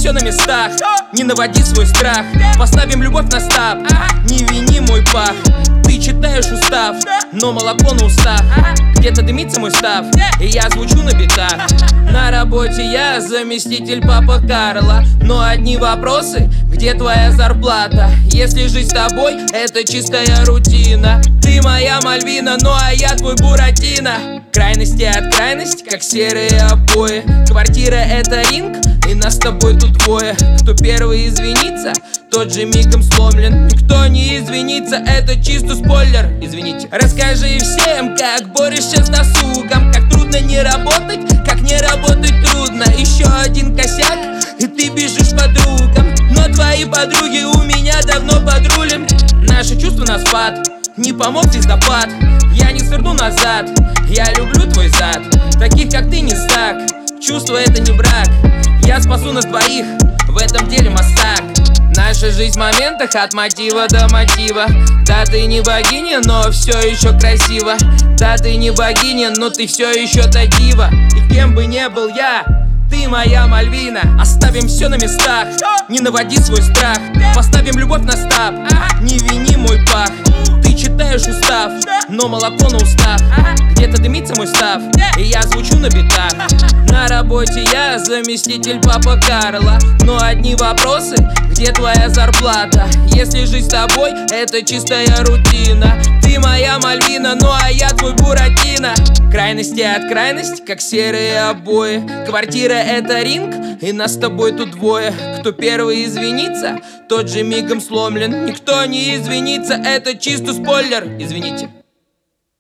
все на местах. Не наводи свой страх, поставим любовь на старт. Не вини мой пах, ты читаешь устав, но молоко на устах. Где-то дымится мой став, и я звучу на битах. На работе я заместитель папа Карла, но одни вопросы: где твоя зарплата? Если жить с тобой, это чистая рутина. Ты моя Мальвина, ну а я твой Буратино. Крайности от крайности, как серые обои. Квартира — это ринг, и нас с тобой тут двое. Кто первый извинится, тот же мигом сломлен. Никто не извинится, это чисто спойлер. Извините. Расскажи всем, как борешься с досугом, как трудно не работать, как не работать трудно. Еще один косяк, и ты бежишь к подругам, но твои подруги у меня давно под рулем. Наши чувства на спад, не помог звездопад. Я не сверну назад, я люблю твой зад. Таких как ты не стак, чувство — это не брак. Я спасу нас двоих, в этом деле мастак. Наша жизнь в моментах от мотива до мотива. Да, ты не богиня, но все еще красиво. Да, ты не богиня, но ты все еще та дива. И кем бы не был я, ты моя Мальвина. Оставим все на местах, не наводи свой страх. Поставим любовь на старт, не вини мой пах. Ты читаешь устав, но молоко на устах. Где-то дымится мой став, и я звучу на битах. На работе я заместитель папа Карла, но одни вопросы: где твоя зарплата? Если жить с тобой, это чистая рутина. Ты моя Мальвина, ну а я твой Буратино. Крайности от крайности, как серые обои. Квартира — это ринг, и нас с тобой тут двое. Кто первый извинится, тот же мигом сломлен. Никто не извинится, это чисто спойлер. Извините.